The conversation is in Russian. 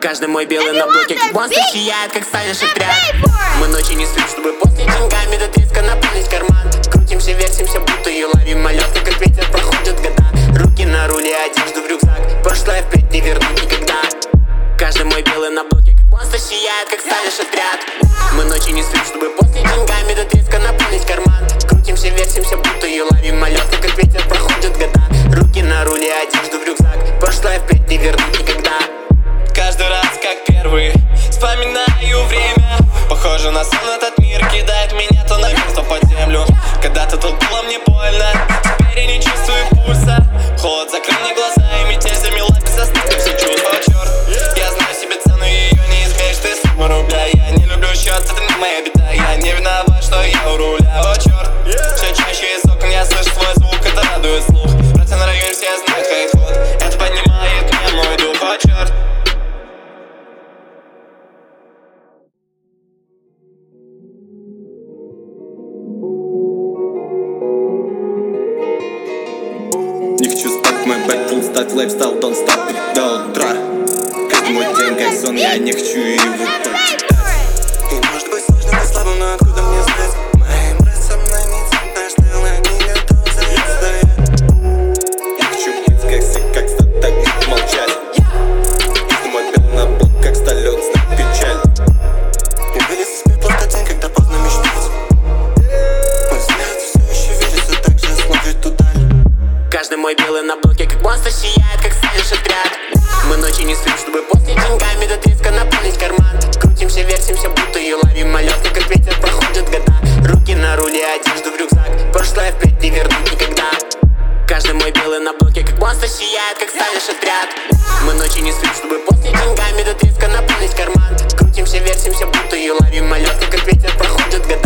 Каждый мой белый на блоке, как монстр, сияет, как станешь отряд. Мы ночи не спим, чтобы после деньгами до треска наполнить карман. Крутимся, вертимся, будто юла мимолетно, как ветер проходят года. Руки на руле, одежду в рюкзак, прошлое впредь не вернуть никогда. Каждый мой белый на блоке, как монстр, сияет, как станешь отряд. Мы ночи не спим, чтобы после деньгами до треска наполнить карман. Крутимся, вертимся, будто юла мимолетно, как ветер проходят года. Руки на руле, одежду в рюкзак, прошлое впредь не вернуть никогда. Каждый раз как первый вспоминаю время. Похоже на сон, этот мир кидает меня то наверх, то под землю. Когда-то тут было мне больно, теперь я не чувствую пульса. Холод закрыл мне глаза, и метель замела без остатка все чувства. Черт, я знаю себе цену, ее не измеришь, ты сумма рубля. Я не люблю счет, это не моя беда. Я не виноват, что я у руля. О, черт, все чаще из окон я слышу свой звук, это радует слух. Братья на районе все знают, как ход, это поднимает мне мой дух. О, черт. Не хочу спать, мой бэкфул стать, лайфстайл, don't stop it до утра. Каждый мой день как сон, я не хочу его почитать. И может быть сложно быть слабым, но откуда мне знать? Моим братцам на нить, что они готовы стоять. Я хочу быть как сик, как стать, так не молчать. Каждый мой белый на блок, как сталь, он знает печаль. И вылез из пепла в тот день, когда поздно мечтать. Мой взгляд все еще видится, так же смотрит туда. Каждый мой белый на блоке, как монстр, сияет, как станешь отряд. Мы ночи не спим, чтобы после деньгами до треска наполнить карман. Крутимся, вертимся, будто юла мимолетно, как ветер проходят года. Руки на руле, одежду в рюкзак, прошлое впредь не вернуть никогда. Каждый мой белый на блоке, как монстр, сияет, как станешь отряд. Мы ночи не спим, чтобы после деньгами до треска наполнить карман. Крутимся, вертимся, будто юла мимолетно, как ветер проходят года.